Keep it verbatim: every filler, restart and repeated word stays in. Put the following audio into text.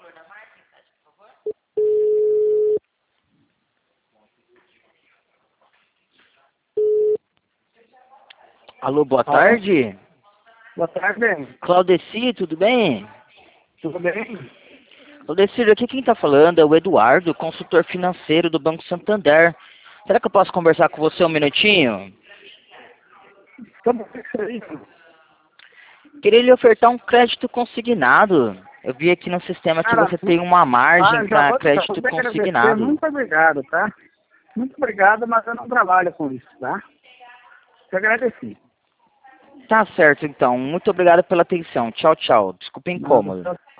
Alô, boa Alô? tarde. Boa tarde. Claudeci, tudo bem? Tudo bem? Claudeci, aqui quem está falando é o Eduardo, consultor financeiro do Banco Santander. Será que eu posso conversar com você um minutinho? Como é isso aí? Queria lhe ofertar um crédito consignado. Eu vi aqui no sistema que Cara, você tem uma margem ah, já para vou, já vou crédito te agradecer. consignado. Muito obrigado, tá? Muito obrigado, mas eu não trabalho com isso, tá? Te agradeci. Tá certo, então. Muito obrigado pela atenção. Tchau, tchau. Desculpa o Nada, incômodo. só